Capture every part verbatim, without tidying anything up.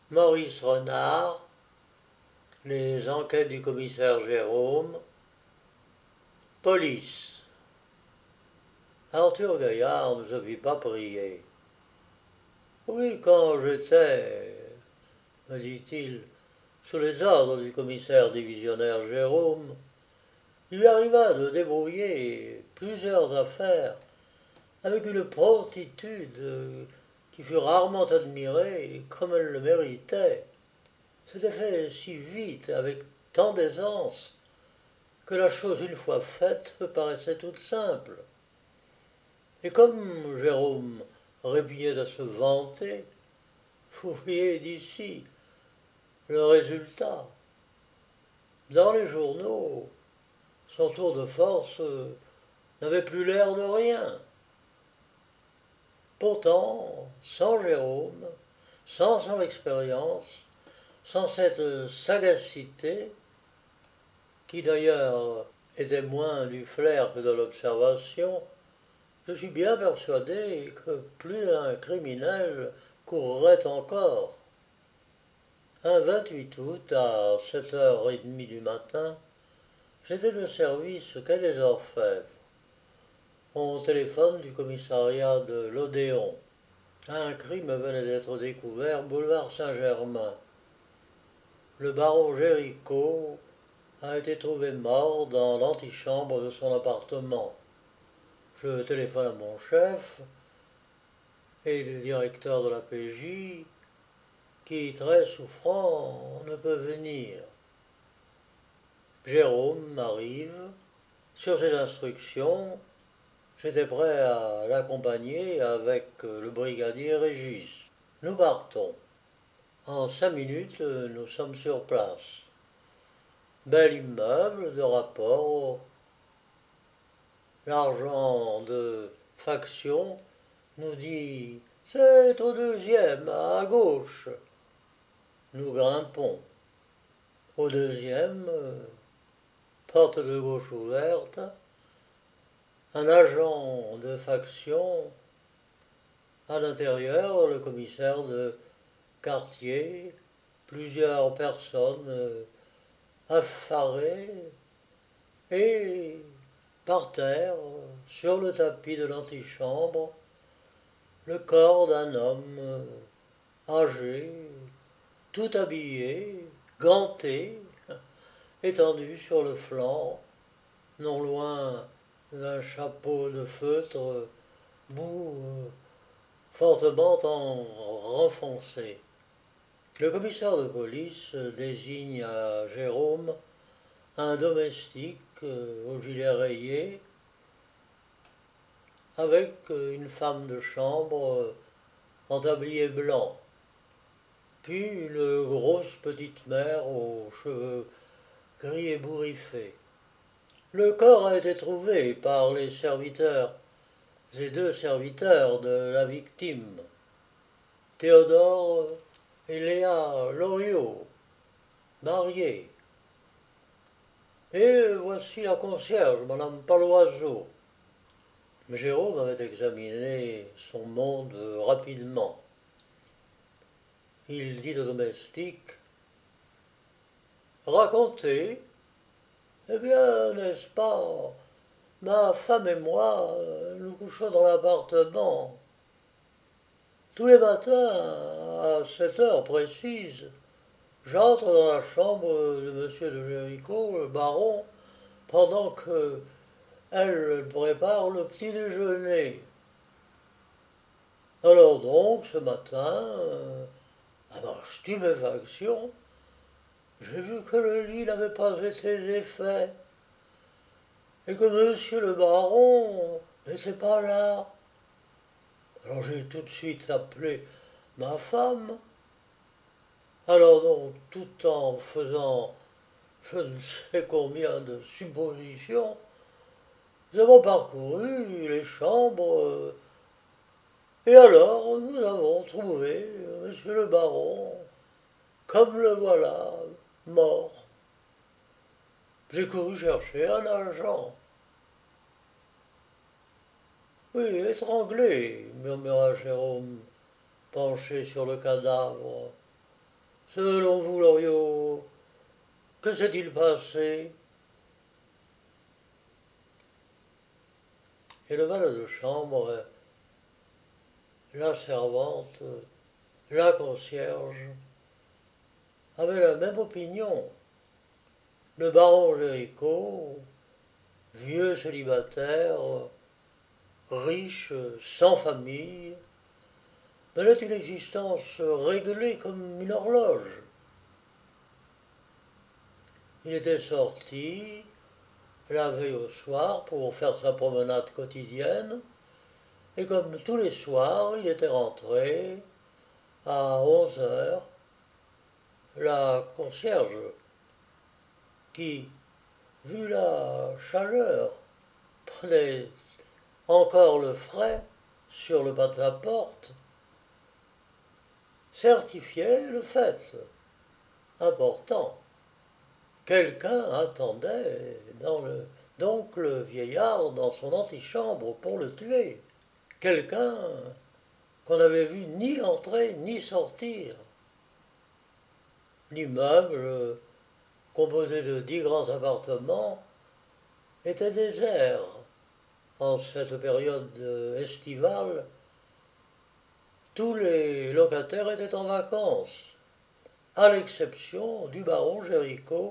Maurice Renard, les enquêtes du commissaire Jérôme, police. Arthur Gaillard ne se fit pas prier. Oui, quand j'étais, me dit-il, sous les ordres du commissaire divisionnaire Jérôme, il lui arriva de débrouiller plusieurs affaires avec une promptitude qui fut rarement admirée comme elle le méritait. C'était fait si vite, avec tant d'aisance, que la chose une fois faite me paraissait toute simple. Et comme Jérôme répugnait à se vanter, vous voyez d'ici le résultat. Dans les journaux, son tour de force n'avait plus l'air de rien. Pourtant, sans Jérôme, sans son expérience, sans cette sagacité, qui d'ailleurs était moins du flair que de l'observation, je suis bien persuadé que plus d'un criminel courrait encore. Un vingt-huit août, à sept heures trente du matin, j'étais de service quai des Orfèvres. Au téléphone du commissariat de l'Odéon. Un crime venait d'être découvert boulevard Saint-Germain. Le baron Géricault a été trouvé mort dans l'antichambre de son appartement. Je téléphone à mon chef et le directeur de la P J, qui, très souffrant, ne peut venir. Jérôme arrive. Sur ses instructions, j'étais prêt à l'accompagner avec le brigadier Régis. Nous partons. En cinq minutes, nous sommes sur place. Bel immeuble de rapport. L'argent de faction nous dit c'est au deuxième, à gauche. Nous grimpons. Au deuxième, porte de gauche ouverte, un agent de faction, à l'intérieur, le commissaire de quartier, plusieurs personnes affarées, et par terre, sur le tapis de l'antichambre, le corps d'un homme âgé, tout habillé, ganté, étendu sur le flanc, non loin d'un chapeau de feutre mou, fortement en renfoncé. Le commissaire de police désigne à Jérôme un domestique au gilet rayé avec une femme de chambre en tablier blanc, puis une grosse petite mère aux cheveux gris ébouriffés. Le corps a été trouvé par les serviteurs et deux serviteurs de la victime, Théodore et Léa Loriot, mariés. Et voici la concierge, Madame Paloiseau. Jérôme avait examiné son monde rapidement. Il dit au domestique racontez, eh bien, n'est-ce pas, ma femme et moi, nous couchons dans l'appartement. Tous les matins, à sept heures précises, j'entre dans la chambre de monsieur de Géricault, le baron, pendant que elle prépare le petit déjeuner. Alors donc, ce matin, à ma stupéfaction, j'ai vu que le lit n'avait pas été défait et que monsieur le baron n'était pas là. Alors j'ai tout de suite appelé ma femme. Alors donc, tout en faisant je ne sais combien de suppositions, nous avons parcouru les chambres et alors nous avons trouvé monsieur le baron, comme le voilà, mort. J'ai couru chercher un agent. Oui, étranglé, murmura Jérôme, penché sur le cadavre. Selon vous, Loriot, que s'est-il passé? Et le valet de chambre, la servante, la concierge, avaient la même opinion. Le baron Géricault, vieux célibataire, riche, sans famille, menait une existence réglée comme une horloge. Il était sorti la veille au soir pour faire sa promenade quotidienne, et comme tous les soirs, il était rentré à onze heures. La concierge, qui, vu la chaleur, prenait encore le frais sur le bas de la porte, certifiait le fait. Important. Quelqu'un attendait dans le, donc le vieillard dans son antichambre pour le tuer. Quelqu'un qu'on n'avait vu ni entrer ni sortir. L'immeuble, composé de dix grands appartements, était désert en cette période estivale. Tous les locataires étaient en vacances, à l'exception du baron Géricault,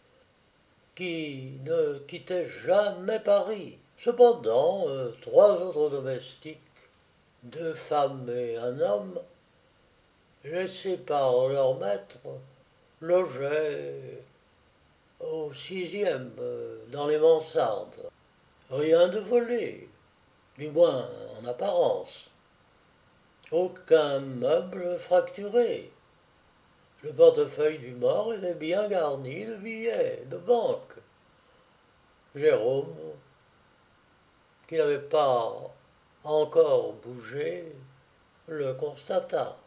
qui ne quittait jamais Paris. Cependant, euh, trois autres domestiques, deux femmes et un homme, laissés par leur maître, logeaient au sixième, euh, dans les mansardes. Rien de volé, du moins en apparence. Aucun meuble fracturé. Le portefeuille du mort était bien garni de billets de banque. Jérôme, qui n'avait pas encore bougé, le constata.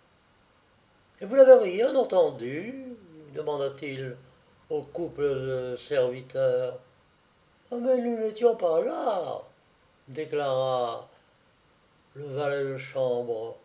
Et vous n'avez rien entendu? Demanda-t-il au couple de serviteurs. Ah, mais nous n'étions pas là, déclara le valet de chambre,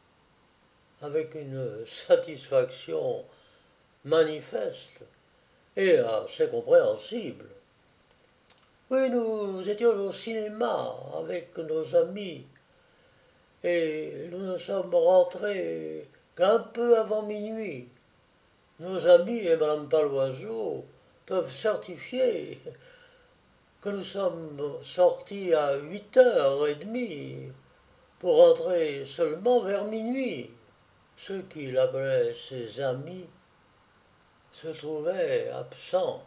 avec une satisfaction manifeste et assez compréhensible. Oui, nous étions au cinéma avec nos amis et nous ne sommes rentrés qu'un peu avant minuit. Nos amis et Madame Paloiseau peuvent certifier que nous sommes sortis à huit heures trente pour rentrer seulement vers minuit. Ceux qu'il appelait ses amis se trouvaient absents.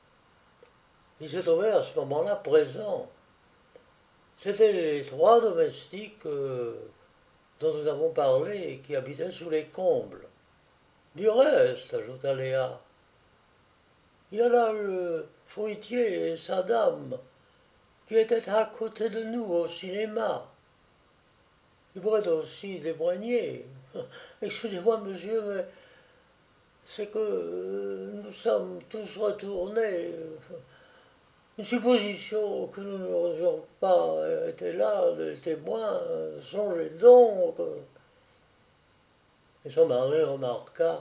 Ils se trouvaient à ce moment-là présents. C'étaient les trois domestiques euh, dont nous avons parlé et qui habitaient sous les combles. Du reste, ajouta Léa, il y a là le fruitier et sa dame qui étaient à côté de nous au cinéma. Il pourrait aussi témoigner. Excusez-moi, monsieur, mais c'est que euh, nous sommes tous retournés. Une supposition que nous n'aurions pas été là, des témoins, songez donc. Et son mari remarqua.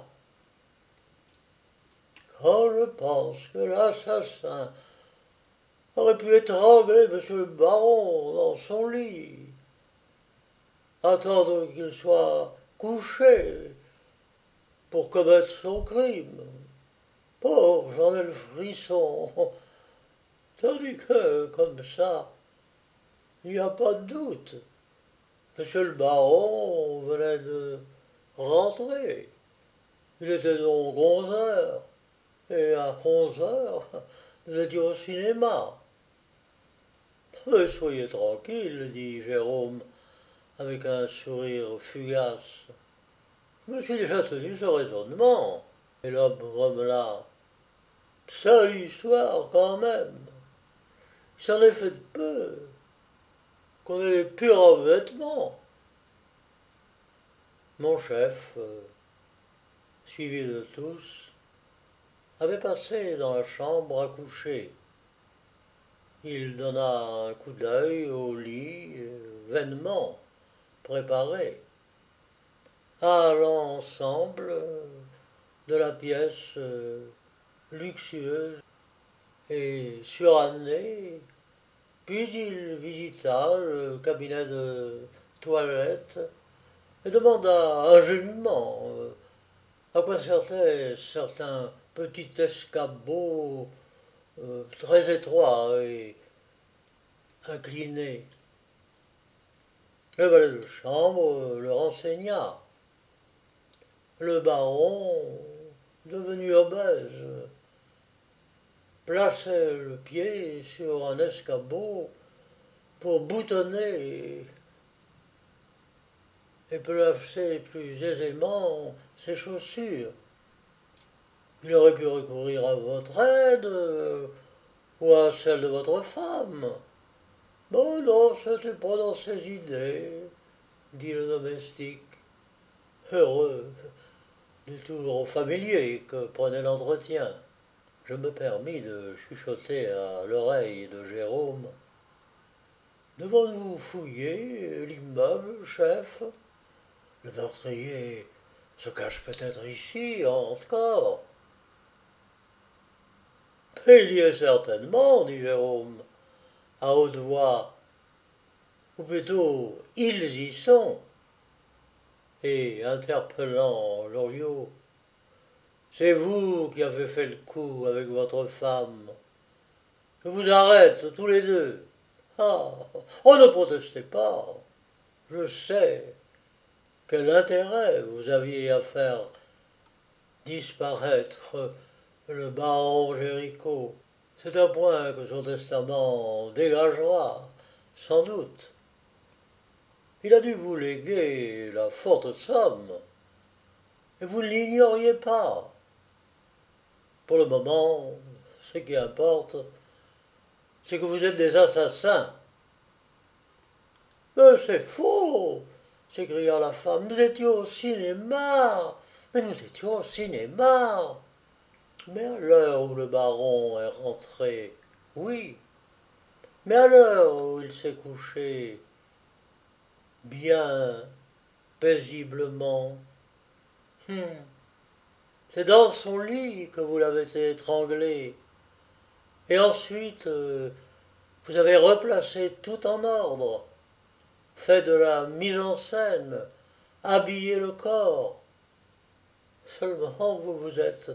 Quand je pense que l'assassin aurait pu étrangler monsieur le baron dans son lit, attendre qu'il soit couché pour commettre son crime. Pauvre, j'en ai le frisson. Tandis que, comme ça, il n'y a pas de doute. Monsieur le baron venait de rentrer. Il était donc onze heures. Et à onze heures, nous étions au cinéma. Mais soyez tranquille, dit Jérôme, avec un sourire fugace. Je me suis déjà tenu ce raisonnement. Et l'homme grommela. Sale histoire, quand même. Il s'en est fait de peu. Qu'on ait les purs vêtements. Mon chef, euh, suivi de tous, avait passé dans la chambre à coucher. Il donna un coup d'œil au lit, euh, vainement préparé. À l'ensemble, de la pièce euh, luxueuse et surannée. Puis il visita le cabinet de toilette et demanda ingénument euh, à quoi servaient certains petits escabeaux euh, très étroits et inclinés. Le valet de chambre le renseigna. Le baron, devenu obèse, plaçait le pied sur un escabeau pour boutonner et placer plus aisément ses chaussures. Il aurait pu recourir à votre aide euh, ou à celle de votre femme. Bon, non, c'était pas dans ses idées, dit le domestique, heureux du tour familier que prenait l'entretien. Je me permis de chuchoter à l'oreille de Jérôme. Devons-nous fouiller l'immeuble, chef? Le meurtrier se cache peut-être ici encore. Il y est certainement, dit Jérôme, à haute voix, ou plutôt ils y sont. Et interpellant Loriot, c'est vous qui avez fait le coup avec votre femme. Je vous arrête tous les deux. Ah, oh, ne protestez pas. Je sais quel intérêt vous aviez à faire disparaître le baron Géricault. C'est un point que son testament dégagera, sans doute. Il a dû vous léguer la forte somme, et vous ne l'ignoriez pas. Pour le moment, ce qui importe, c'est que vous êtes des assassins. Mais c'est faux, s'écria la femme. Nous étions au cinéma. Mais nous étions au cinéma. Mais à l'heure où le baron est rentré, oui. Mais à l'heure où il s'est couché, bien paisiblement, hmm, c'est dans son lit que vous l'avez étranglé. Et ensuite, euh, vous avez replacé tout en ordre, fait de la mise en scène, habillé le corps. Seulement, vous vous êtes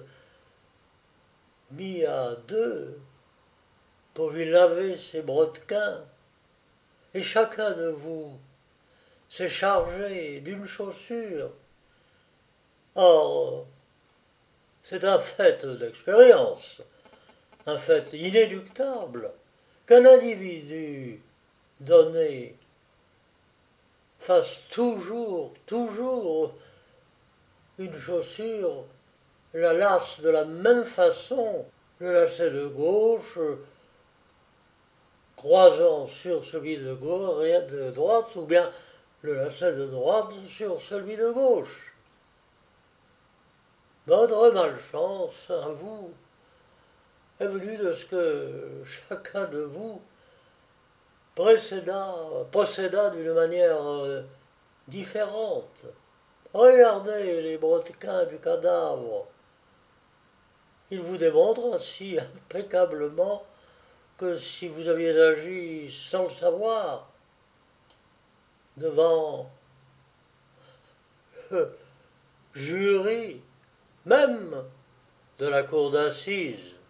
mis à deux pour lui laver ses brodequins, et chacun de vous s'est chargé d'une chaussure. Or, c'est un fait d'expérience, un fait inéluctable, qu'un individu donné fasse toujours, toujours une chaussure, la lace de la même façon, le lacet de gauche, croisant sur celui de gauche, et de droite, ou bien le lacet de droite sur celui de gauche. Votre malchance, à vous, est venue de ce que chacun de vous précéda, procéda d'une manière euh, différente. Regardez les brodequins du cadavre. Il vous démontre ainsi impeccablement que si vous aviez agi sans le savoir, devant le jury même de la cour d'assises,